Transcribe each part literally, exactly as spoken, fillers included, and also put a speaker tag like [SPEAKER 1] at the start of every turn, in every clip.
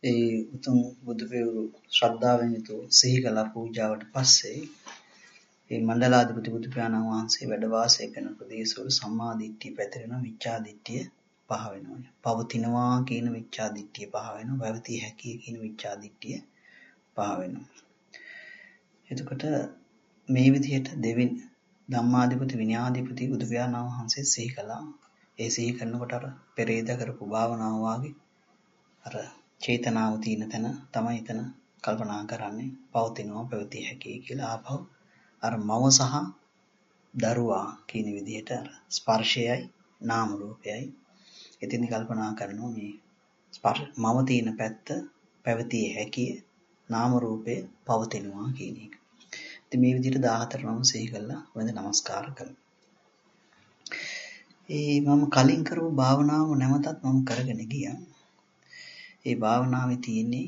[SPEAKER 1] ඒ උතුම් බුදු පෙරවරු ශ්‍රද්ධාවෙන් යුතුව සිහි කළා පූජාවට පස්සේ ඒ මණ්ඩලාධිපති බුදු පියාණන් වහන්සේ වැඩ වාසය කරන ප්‍රදේශවල සම්මා දිට්ඨිය පැතිරෙනවා, මිච්ඡා දිට්ඨිය පහ වෙනවා. පවතිනවා කියන මිච්ඡා දිට්ඨිය පහ වෙනවා, පැවතිය හැකිය කියන මිච්ඡා දිට්ඨිය පහ වෙනවා. එතකොට මේ විදිහට දෙවෙනි ධම්මාධිපති විනයාධිපති බුදු පියාණන් වහන්සේ සිහි කළා. ඒ සිහි කරනකොට අර පෙරේද කරපු භාවනාව වාගේ අර චේතනාව තියෙන තැන තමයි එතන කල්පනා කරන්නේ පවතිනවා පැවතිය හැකියි කියලා. ආපහු අර මව සහ දරුවා කියන විදිහට අර ස්පර්ශයයි නාම රූපයයි එතින් කල්පනා කරනවා මේ ස්පර්ශ මව තියෙන පැත්ත පැවතිය හැකිය, නාම රූපය පවතිනවා කියන එක. ඉතින් මේ විදිහට දාහතර නම සිහි කළා වන්ද නමස්කාර කළා. ඒ මම කලින් කරපු භාවනාව නැවතත් මම කරගෙන ගියා. ඒ භාවනාවේ තියෙන්නේ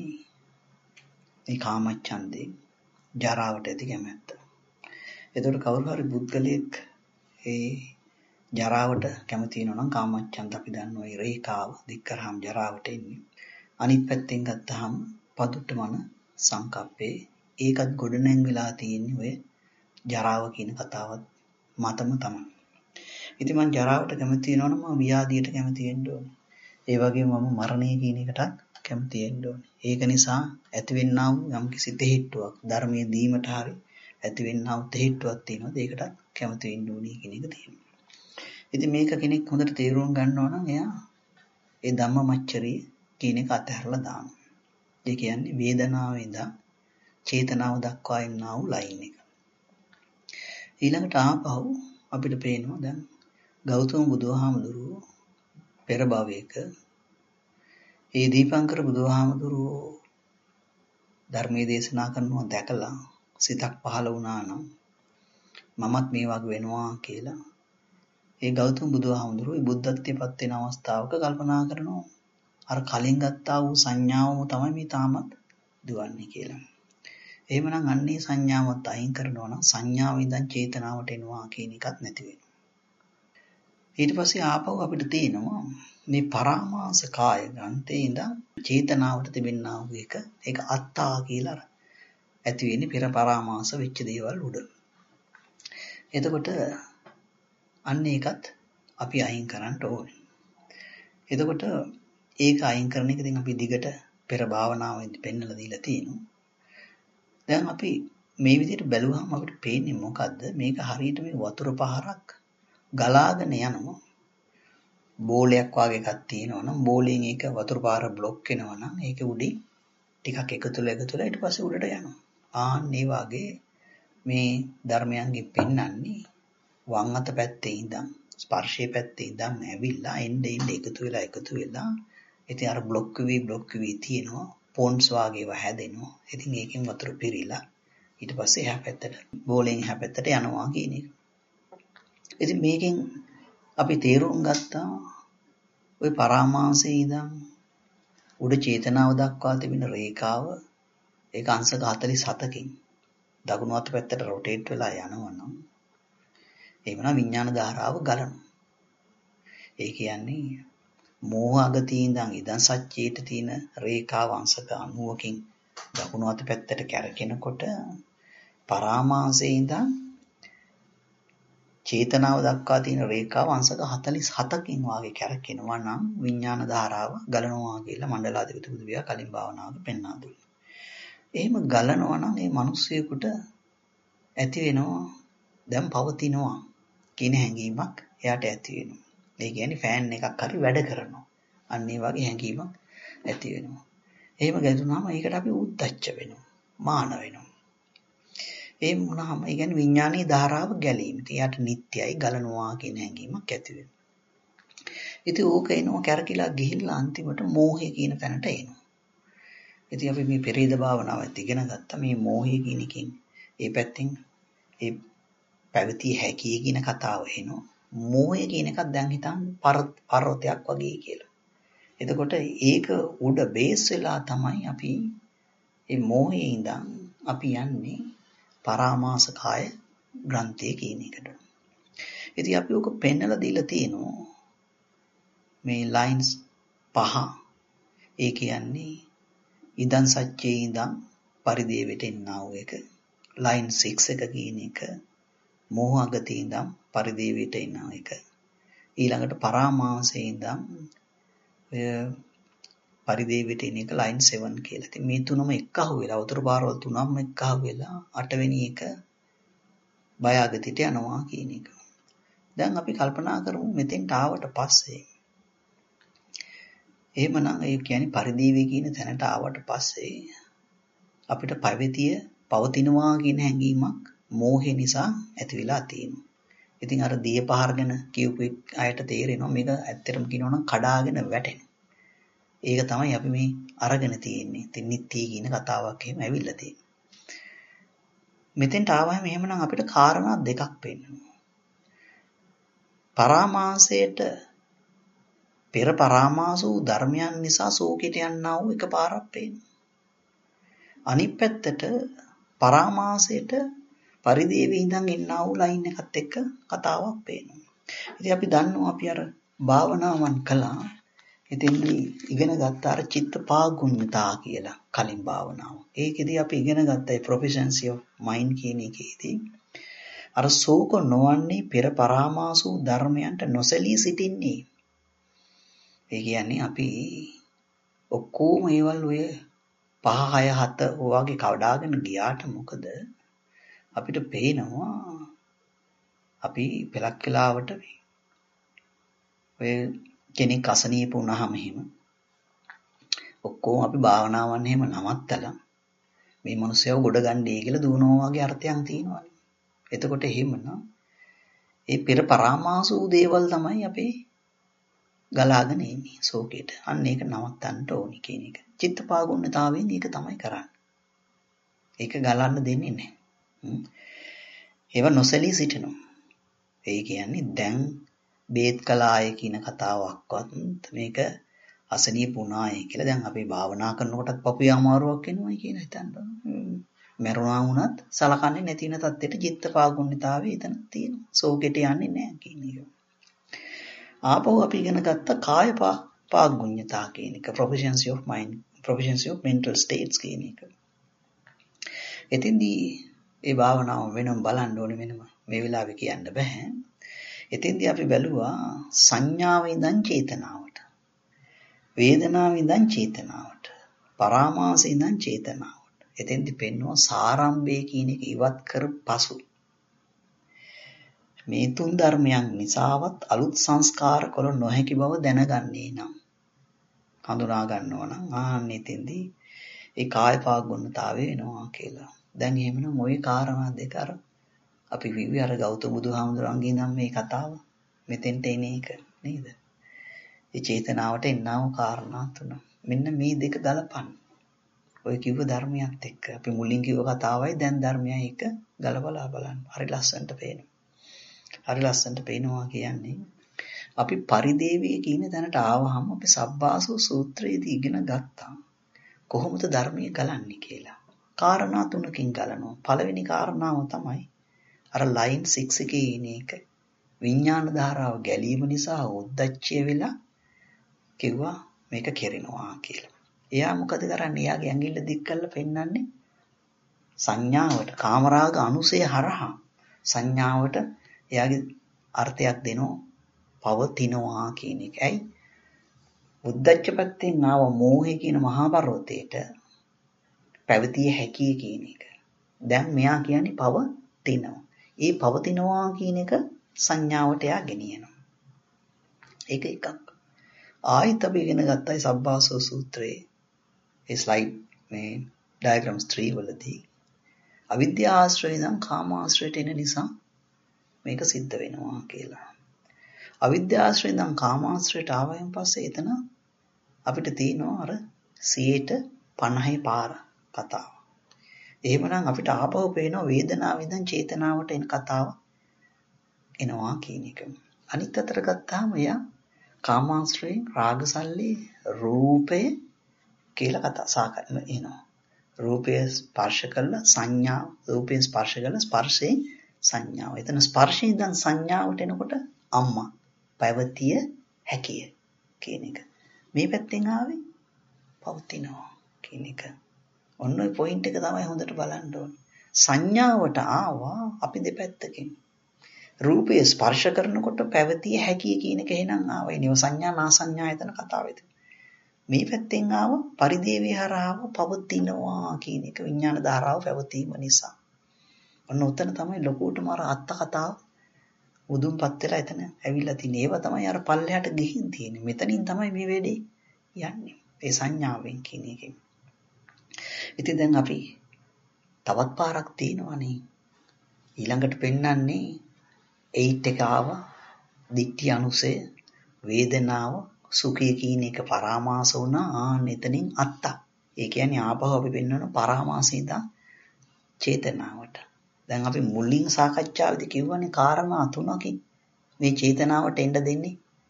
[SPEAKER 1] මේ කාමච්ඡන්දේ ජරාවට ඇති කැමැත්ත. ඒතකොට කවුරු හරි පුද්ගලයෙක් ඒ ජරාවට කැමති වෙනවා නම් කාමච්ඡන්ද අපි දන්නවා ඒ රේඛාව දික් කරාම ජරාවට එන්නේ. අනිත් පැත්තෙන් ගත්තාම පදුට්ටමන සංකප්පේ ඒකත් ගොඩනැංගිලා තියෙන්නේ ඔය ජරාව කියන කතාවත් මතම තමයි. ඉතින් මම ජරාවට කැමති වෙනවා නම් මම ව්‍යාධියට කැමති වෙන්න ඕනේ. ඒ වගේම මම මරණය කියන එකටත් කැමති වෙන්න ඕනේ. ඒක නිසා ඇතිවෙන්නා වූ යම්කිසි දෙහිට්ටුවක් ධර්මයේ දීමට හරි ඇතිවෙන්නා වූ දෙහිට්ටුවක් තියෙනවා. ඒකටත් කැමති වෙන්න ඕනේ කියන එක තියෙනවා. ඉතින් මේක කෙනෙක් හොඳට තේරුම් ගන්නවා නම් එයා ඒ ධම්මමච්චරිය කියන එක අතහැරලා දානවා. ඒ කියන්නේ වේදනාවේ ඉඳන් චේතනාව දක්වා එන්නා වූ ලයින් එක. ඊළඟට ආපහු අපිට පේනවා දැන් ගෞතම බුදුහාමුදුරුවෝ පෙර භවයක ඒ දීපංකර බුදුහාමුදුරුවෝ ධර්මයේ දේශනා කරනවා දැකලා සිතක් පහළ වුණා නම් මමත් මේ වගේ වෙනවා කියලා ඒ ගෞතම බුදුහාමුදුරුවෝ බුද්ධත්වයටපත් වෙන අවස්ථාවක කල්පනා කරනවා අර කලින් ගත්තා වූ සංඥාවම තමයි මේ තාමත් දුවන්නේ කියලා. එහෙමනම් අන්නේ සංඥාවත් අයින් කරනවා නම් සංඥාවෙන් ඉඳන් චේතනාවට එනවා කියන එකත් නැති වෙනවා. ඊට පස්සේ ආපහු අපිට තියෙනවා මේ පරාමාස කාය ග්‍රන්ථේ ඉඳන් චේතනාවට තිබෙනා වූ එක ඒක අත්තා කියලා ඇති වෙන්නේ පෙර පරාමාස වෙච්ච දේවල් උඩ. එතකොට අන්න ඒකත් අපි අයින් කරන්න ඕනේ. එතකොට ඒක අයින් කරන එක ඉතින් අපි දිගට පෙර භාවනාවෙන්දී පෙන්නලා දීලා තියෙනවා. දැන් අපි මේ විදිහට බැලුවහම අපිට පේන්නේ මොකද්ද? මේක හරියට මේ වතුර පහරක් ගලාගෙන යනවා. බෝලයක් වගේ එකක් තියෙනවා නම් බෝලෙන් ඒක වතුර පාර બ્લોක් වෙනවා නම් ඒක උඩින් ටිකක් එකතුලා එකතුලා ඊට පස්සේ උඩට යනවා. ආන් මේ වගේ මේ ධර්මයන්ගෙන් පෙන්වන්නේ වම් අත පැත්තේ ඉඳන් ස්පර්ශයේ පැත්තේ ඉඳන් ඇවිල්ලා එන්න එන්න එකතු වෙලා එකතු වෙලා ඉතින් අර બ્લોක් වෙවි બ્લોක් වෙවි තියෙනවා පොන්ස් වගේ ඒවා හැදෙනවා. ඉතින් ඒකෙන් වතුර පිරීලා ඊට පස්සේ එහා පැත්තට බෝලෙන් එහා පැත්තට යනවා කියන එක. ඉතින් මේකෙන් අපි තේරුම් ගත්තා ওই පරාමාසයේ ඉඳන් උඩ චේතනාව දක්වා තිබෙන රේඛාව ඒක අංශක හතළිස් හතකින් දකුණු අත පැත්තට රොටේට් වෙලා යනවනම් එහෙමනම් විඥාන ධාරාව ගලනවා. ඒ කියන්නේ මෝහ අගතිය ඉඳන් ඉදන් සත්‍යයට තියෙන රේඛාව අංශක අනූවකින් දකුණු අත පැත්තට කැරකෙනකොට පරාමාසයේ ඉඳන් චේතනාව දක්වා තියෙන රේඛාව අංශක හතළිස් හතකින් වාගේ කැරකෙනවා නම් විඥාන ධාරාව ගලනවා කියලා මණ්ඩලාධිපති බුදු විහා කලින් භාවනාවක පෙන්වා දුන්නා. එහෙම ගලනවා නම් මේ මිනිස්සෙකුට ඇති වෙනවා දැන් පවතිනවා කියන හැඟීමක් එයාට ඇති වෙනවා. ඒ කියන්නේ ෆෑන් එකක් හරි වැඩ කරනවා. අන්න ඒ වගේ හැඟීමක් ඇති වෙනවා. එහෙම ගැතුනහම ඒකට අපි උද්දච්ච වෙනවා. මාන වෙනවා. එහෙම වුණාම ඒ කියන්නේ විඥානීය ධාරාව ගැලීම. එයාට නිට්ටයයි ගලනවා කියන හැඟීමක් ඇති වෙනවා. ඉතින් ඕක එනවා කැරකිලා ගිහිල්ලා අන්තිමට මෝහය කියන තැනට එනවා. ඉතින් අපි මේ පෙරේද භාවනාවත් ඉගෙන ගත්තා මේ මෝහය කියන එකෙන් ඒ පැත්තෙන් ඒ පැවතිය හැකි කියන කතාව එනවා. මෝහය කියන එකක් දැන් හිතන්න පර්වතයක් වගේ කියලා. එතකොට ඒක උඩ බේස් වෙලා තමයි අපි මේ මෝහයේ ඉඳන් අපි යන්නේ පරාමාස කාය ග්‍රන්ථය කියන එකට. ඉතින් අපි ඔක පෙන්නලා දීලා තියෙනවා මේ ලයින්ස් පහ. ඒ කියන්නේ ඉදන් සච්චේ ඉඳන් පරිදේවට එන්නා වූ එක. ලයින් සික්ස් එක කියන එක මෝහ අගතේ ඉඳන් පරිදේවට එන්නා එක. ඊළඟට පරාමාසයේ ඉඳන් ඔය පරිදේවට එන එක ලයින් සෙවන් කියලා. ඉතින් මේ තුනම එක්ක අහුවෙලා උතුරු පාරවල් තුනම එක්ක අහුවෙලා අටවෙනි එක බය අගතියට යනවා කියන එක. දැන් අපි කල්පනා කරමු මෙතෙන්ට ආවට පස්සේ එහෙමනම් ඒ කියන්නේ පරිදේවේ කියන තැනට ආවට පස්සේ අපිට පැවතිය පවතිනවා කියන හැඟීමක් මෝහය නිසා ඇති වෙලා තියෙනවා. ඉතින් අර දිය පහර ගැන කියපු අයට තේරෙනවා මේක ඇත්තටම කියනවා නම් කඩාගෙන වැටෙනවා. ඒක තමයි අපි මේ අරගෙන තියෙන්නේ. ඉතින් නිත්‍ය කියන කතාවක් එහෙම ඇවිල්ලා තියෙනවා. මෙතෙන්ට ආවම එහෙමනම් අපිට කාරණා දෙකක් පෙන්වනවා. පරාමාසයට පෙර පරාමාස වූ ධර්මයන් නිසා ශෝකයට යන්නා වූ එකපාරක් පේනවා. අනිත් පැත්තට පරාමාසයට පරිදේවේ ඉඳන් එන්නා වූ ලයින් එකත් එක්ක කතාවක් පේනවා. ඉතින් අපි දන්නවා අපි අර භාවනාවන් කළා. ඉතින්දී ඉගෙන ගත්ත අර චිත්ත පාගුණ්‍යතා කියලා කලින් භාවනාව. ඒකෙදී අපි ඉගෙන ගත්ත ඒ ප්‍රොෆිෂන්සි ඔෆ් මයින්ඩ් කියන එකේදී අර ශෝක නොවන්නේ පෙර පරාමාස වූ ධර්මයන්ට නොසැලී සිටින්නේ. ඒ කියන්නේ අපි ඔක්කොම ඒවල් ඔය පහ හය හත වගේ කවදාගෙන ගියාට මොකද අපිට පේනවා අපි පළක් වෙලාවට ඔය කෙනෙක් අසනීප වුණාම එහෙම ඔක්කොම අපි භාවනාවන් එහෙම නවත්තලා මේ මිනිස්සයව ගොඩ ගන්නයි කියලා දුවනවා වගේ අර්ථයක් තියෙනවා. එතකොට එහෙමනම් ඒ පෙර පරාමාස වූ දේවල් තමයි අපි ගලාගෙන ඉන්නේ ශෝකයට. අන්න ඒක නවත්තන්න ඕනි කියන එක. චිත්තපාගුණ්‍යතාවයෙන් ඒක තමයි කරන්නේ. ඒක ගලන්න දෙන්නේ නැහැ. ඒව නොසැලී සිටිනවා. ඒ කියන්නේ දැන් බේත් කලාය කියන කතාවක්වත් මේක අසනීප වුණාය කියලා දැන් අපි භාවනා කරනකොටත් පපුවේ අමාරුවක් එනවා කියන හිතන්න. මරුණා වුණත් සලකන්නේ නැති වෙන තත්ත්වෙට චිත්තපාගුණ්‍යතාවය එතන තියෙනවා. ශෝකයට යන්නේ නැහැ කියන එක. ආපහු අපි ඉගෙන ගත්ත කාය පාගුණ්‍යතා කියන එක proficiency of mind proficiency of mental states කියන එක. එතෙන්දී ඒ භාවනාව වෙනම බලන්න ඕනේ වෙනම මේ වෙලාවේ කියන්න බෑ. එතෙන්දී අපි බැලුවා සංඥාවෙන් ඉඳන් චේතනාවට, වේදනාවෙන් ඉඳන් චේතනාවට, පරාමාසයෙන් ඉඳන් චේතනාවට. එතෙන්දී පෙන්වනවා සාරම්භය කියන එක ඉවත් කර පසු මේ තුන් ධර්මයන් නිසාවත් අලුත් සංස්කාර කොළ නොහැකි බව දැනගන්නේ නම් හඳුනා ගන්නවා නම් ආන්න එතෙන්දී ඒ කාය පාගුණතාවය වෙනවා කියලා. දැන් එහෙමනම් ওই කාරණා දෙක අර අපි විවි අර ගෞතම බුදුහාමුදුරන්ගේ නම් මේ කතාව මෙතෙන්ට එන එක නේද? ඒ චේතනාවට එන්නව කාරණා තුන. මෙන්න මේ දෙක ගලපන්න. ඔය කිව්ව ධර්මයක් එක්ක අපි මුලින් කිව්ව කතාවයි දැන් ධර්මයයි එක ගලපලා බලන්න. හරි ලස්සනට පේනවා. හරි ලස්සනට පේනවා කියන්නේ අපි පරිදේවයේ කියන තැනට ආවහම අපි සබ්බාසෝ සූත්‍රයේදී ඉගෙන ගත්තා කොහොමද ධර්මයේ ගලන්නේ කියලා. කාරණා තුනකින් ගලනවා. පළවෙනි කාරණාව තමයි අර ලයින් සික්ස් එකේ ඉන එක විඥාන ධාරාව ගැලීම නිසා උද්දච්චය වෙලා කිව්වා මේක කෙරෙනවා කියලා. එයා මොකද කරන්නේ? එයාගේ ඇඟිල්ල දික් කරලා පෙන්නන්නේ සංඥාවට, කාමරාග අනුසය හරහා සංඥාවට එයාගේ අර්ථයක් දෙනවා පවතිනවා කියන එක. ඇයි? උද්දච්ච පැත්තෙන් ආව මෝහය කියන මහා පර්වතයට පැවතිය හැකිය කියන එක. දැන් මෙයා කියන්නේ පවතිනවා. ඒ පවතිනවා කියන එක සංඥාවට එයා ගෙනියනවා. ඒක එකක්. ආයිත් අපි ඉගෙන ගත්තයි සබ්බාසෝ සූත්‍රයේ ඒ ස්ලයිඩ් මේ ඩයග්‍රෑම්ස් three වලදී අවිද්‍යා ආශ්‍රයෙන් ඉඳන් කාම ආශ්‍රයට එන නිසා මේක සිද්ධ වෙනවා කියලා. අවිද්‍යා ආශ්‍රයෙන් ඉඳන් කාම ආශ්‍රයට ආවයින් පස්සේ එතන අපිට තියෙනවා අර පනහේ පාර කතාව. එහෙමනම් අපිට ආපහු පේනවා වේදනාව ඉඳන් චේතනාවට එන කතාව එනවා කියන එක. අනිත් අතට ගත්තාම එයා කාමාශ්‍රයෙන් රාගසල්ලි රූපය කියලා කතා සාකච්ඡා එනවා. රූපය ස්පර්ශ කළා සංඥා, රූපයෙන් ස්පර්ශ කළා ස්පර්ශයෙන් සංඥාව. එතන ස්පර්ශයෙන් ඉඳන් සංඥාවට එනකොට අම්මා පැවතිය හැකිය කියන එක. මේ පැත්තෙන් ආවේ පවතිනවා කියන එක. ඔන්න ඔය පොයින්ට් එක තමයි හොඳට බලන්න ඕනේ. සංඥාවට ආවා අපි දෙපැත්තකින්. රූපය ස්පර්ශ කරනකොට පැවතිය හැකි කියන එක එහෙනම් ආවා. ඒ නිව සංඥා නා සංඥා එතන කතාවෙද. මේ පැත්තෙන් ආව පරිදේවී හරහාව පවතිනවා කියන එක විඥාන ධාරාව පැවතීම නිසා. ඔන්න උතන තමයි ලොකුටම අර අත්ත කතාව උදුම්පත් වෙලා එතන ඇවිල්ලා තිනේ. ඒව තමයි අර පල්ලෙහාට ගිහින් තියෙන්නේ. මෙතනින් තමයි මේ වෙලේ යන්නේ. ඒ සංඥාවෙන් කියන එකෙන්. ඉතින් දැන් අපි තවත් පාරක් තියෙනවනේ. ඊළඟට පෙන්වන්නේ එයිට් එක ආව දිට්ඨි අනුසය වේදනාව සුඛය කියන එක පරාමාස වුණා. ආන්න එතනින් අත්ත. ඒ කියන්නේ ආපහු අපි පෙන්වන පරාමාසිතා චේතනාවට. දැන් අපි මුලින් සාකච්ඡාවේදී කිව්වනේ කාරණා තුනකින් මේ චේතනාවට එන්න දෙන්නේ.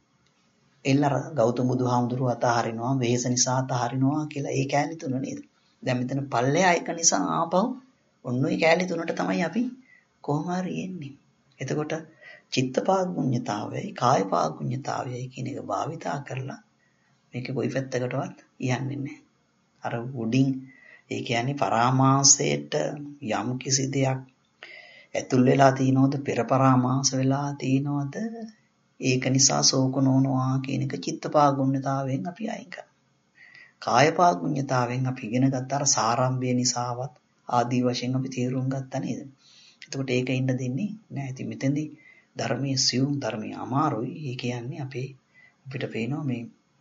[SPEAKER 1] එල්ලර ගෞතම බුදුහාමුදුරුවෝ අතහරිනවා, වෙහස නිසා අතහරිනවා කියලා ඒ කෑලි තුන නේද? දැන් මෙතන පල්ලෙහා එක නිසා ආපහු ඔන්න ඔය කෑලි තුනට තමයි අපි කොහොම හරි එන්නේ. එතකොට චිත්තපාගුඤ්ඤතාවයයි කායපාගුඤ්ඤතාවයයි කියන එක භාවිතා කරලා මේක කොයි පැත්තකටවත් යන්නේ නැහැ. අර උඩින් ඒ කියන්නේ පරාමාසයට යම් කිසි දෙයක් ඇතුල් වෙලා තිනවද පෙර පරාමාස වෙලා තිනවද ඒක නිසා ශෝක නොවනවා කියන එක චිත්තපාගුඤ්ඤතාවයෙන් අපි අයින් කරනවා. කායපාගුඤ්ඤතාවයෙන් අපි ඉගෙන ගත්ත අර සාරම්භය නිසාවත් ආදී වශයෙන් අපි තේරුම් ගත්තා නේද? එතකොට ඒක ඉන්න දෙන්නේ නැහැ. ඉතින් මෙතෙන්දී ධර්මයේ සියුම් ධර්මයේ අමාරුයි. ඒ කියන්නේ අපේ අපිට පේනවා මේ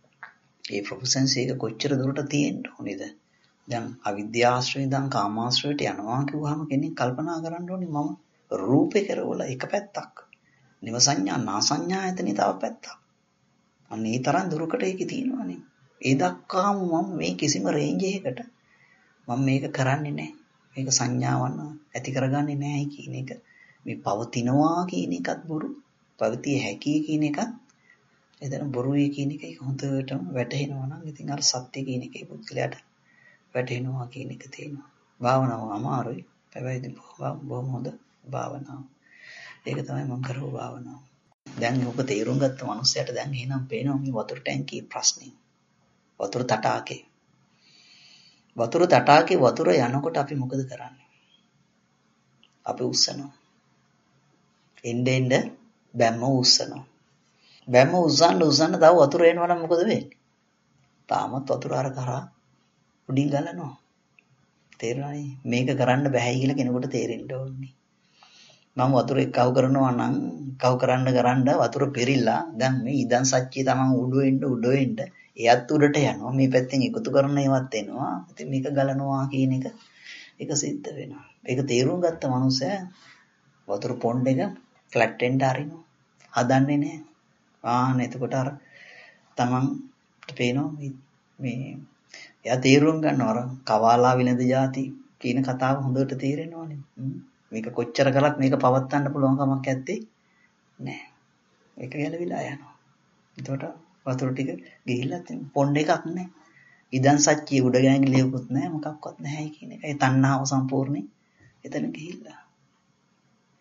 [SPEAKER 1] මේ ප්‍රොෆෙෂන්ස් එක කොච්චර දුරට තියෙන්න ඕනේද? දැන් අවිද්‍යාශ්‍රයෙන් ඉඳන් කාමාශ්‍රයට යනවා කිව්වහම කෙනෙක් කල්පනා කරන්න ඕනේ මම රූපේ කරවල එක පැත්තක්. නිව සංඥා නා සංඥා ඇතනේ තව පැත්තක්. අන්න ඒ තරම් දුරකට ඒකේ තියෙනවානේ. ඒ දක්වාම මම මේ කිසිම රේන්ජ් එකකට මම මේක කරන්නේ නැහැ. මේක සංඥාවන් ඇති කරගන්නේ නැහැ කියන එක. මේ පවතිනවා කියන එකත් බොරු. පවතිය හැකි කියන එකත් එතන බොරුයි කියන එක හොඳටම වැටහෙනවා නම් ඉතින් අර සත්‍ය කියන එකේ පුද්ගලයාට වැටෙනවා කියන එක තියෙනවා. භාවනාව අමාරුයි. හැබැයි බොහොම හොඳ භාවනාව. ඒක තමයි මම කරපු භාවනාව. දැන් ඔබ තේරුම් ගත්ත මනුස්සයට දැන් එහෙනම් පේනවා මේ වතුර ටැංකියේ ප්‍රශ්නේ. වතුර තටාකේ. වතුර තටාකේ වතුර යනකොට අපි මොකද කරන්නේ? අපි උස්සනවා. එන්න එන්න බැම්ම උස්සනවා. බැම්ම උස්සන්න උස්සන්න තව වතුර එනවා නම් මොකද වෙන්නේ? තාමත් වතුර අර කරා උඩින් ගලනවා. තේරෙනවනේ මේක කරන්න බෑයි කියලා කෙනෙකුට තේරෙන්න ඕනේ. මම වතුර එක්කව කරනවා නම් කව කරන්න කරන්න වතුර පෙරිලා දැන් මේ ඉදන් සච්චිය තමන් උඩ වෙන්න උඩ වෙන්න එයත් උඩට යනවා. මේ පැත්තෙන් එකතු කරන ඒවත් එනවා. ඉතින් මේක ගලනවා කියන එක ඒක සිද්ධ වෙනවා. ඒක තේරුම් ගත්ත මනුස්සයා වතුර පොණ්ඩ එක ෆ්ලැට් එන්න අරිනවා. හදන්නේ නැහැ. ආන්න එතකොට අර තමන්ට පේනවා මේ එයා තේරුම් ගන්නවා අර කවාලා විලඳ જાති කියන කතාව හොඳට තේරෙනවානේ. මේක කොච්චර කළත් මේක පවත්වන්න පුළුවන් කමක් නැත්තේ නෑ. ඒක ගැලවිලා යනවා. එතකොට වතුර ටික ගිහිල්ලා පොණ්ඩ එකක් නෑ. ඉදන් සච්චිය උඩ ගෑන් ලියුකුත් නෑ මොකක්වත් නැහැ කියන එක. ඒ තණ්හාව සම්පූර්ණේ එතන ගිහිල්ලා.